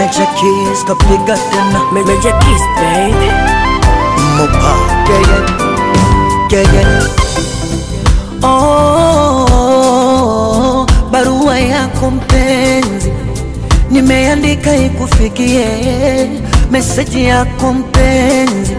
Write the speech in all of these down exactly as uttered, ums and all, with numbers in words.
Major Keys kapiga tena. Major Keys baby. Mopa yeah yeah yeah yeah. Oh, barua yako mpenzi nimeandika ikufikie, message yako mpenzi.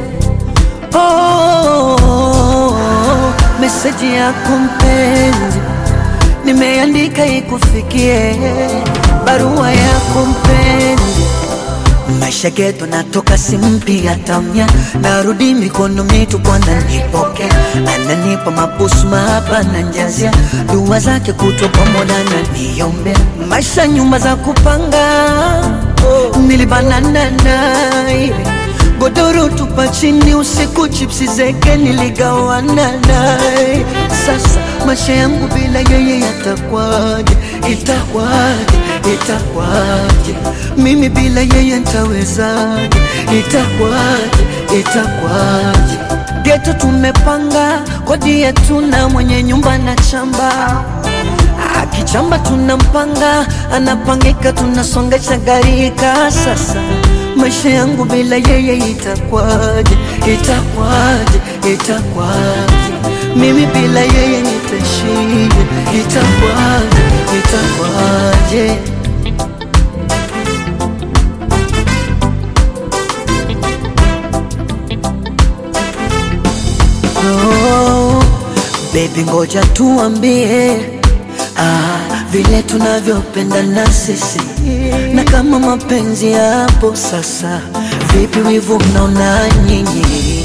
Oh, message yako mpenzi nimeandika ikufikie, barua yako mpenzi. Maisha geto natoka simpi ya tamya, narudi mikono mitupu ananipoke, ananipa mabusu mahaba na njazia, dua zake kutwa pamoja na niombe. Maisha nyumba za kupanga, nilibanana naye, godoro tupa chini usiku, chipsi zeke niligawana naye. Sasa maisha yangu bila yeye yatakwaje, itakwaje, itakwaje? Mimi bila yeye nitawezaje, itakwaje, itakwaje? Geto tumepanga, kodi yetu na mwenye nyumba na chamba, akichamba tunampanga, anapangika tunasongesha garika. Sasa maisha yangu bila yeye itakwaje, itakwaje, itakwaje? Mimi bila yeye nitashije, itakwaje, itakwaje? Oh, baby ngoja tuambie, ah, vile tunavyopenda na sisi, na kama mapenzi yapo sasa, vipi wivu mnaona nyinyi?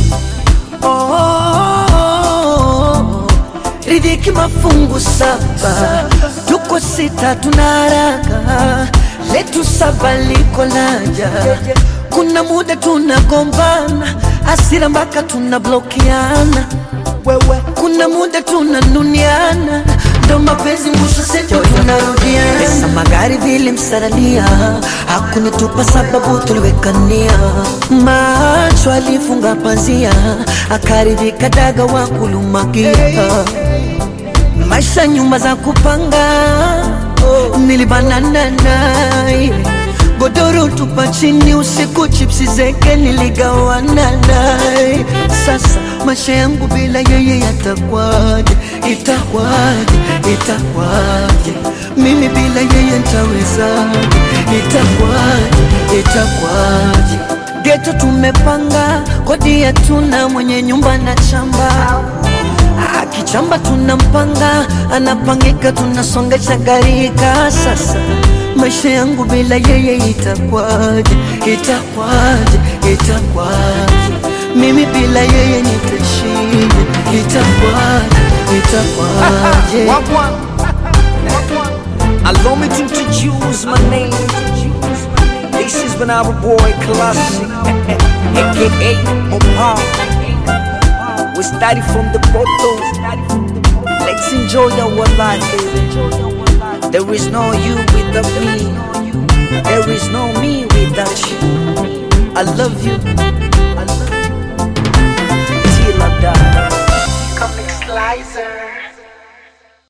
Oh, ridhiki mafungu saba, tuko sita tuna haraka, letu saba liko laja. Kuna muda tunagombana, hasira mpaka tunablokiana, kuna muda tunanuniana, ndo mapenzi mwisho sejo tunarudiana. Pesa magari vile msaralia, hakunitupa sababu tuliwekania, macho alifunga pazia, akaridhika daga wa kulumakia. Maisha nyumba za kupanga, nilibanana naye, godoro tupa chini usiku, chipsi zeke niligawana naye. Sasa maisha yangu bila yeye yatakwaje, itakwaje, itakwaje? Mimi bila yeye nitawezaje, itakwaje, itakwaje? Geto tumepanga, kodi yetu na mwenye nyumba na chamba, akichamba tunampanga, anapangika tunasongesha garika. Sasa maisha yangu bila yeye itakwaje, itakwaje, itakwaje? Mimi bila yeye nitashije, itakwaje, itakwaje? Allow me to introduce my name. This is when our boy Classic, aka Mopa. We started from the bottom. Let's enjoy our life, baby. There is no you without me, there is no me without you. I love you, I love you till I die. Comic Slicer.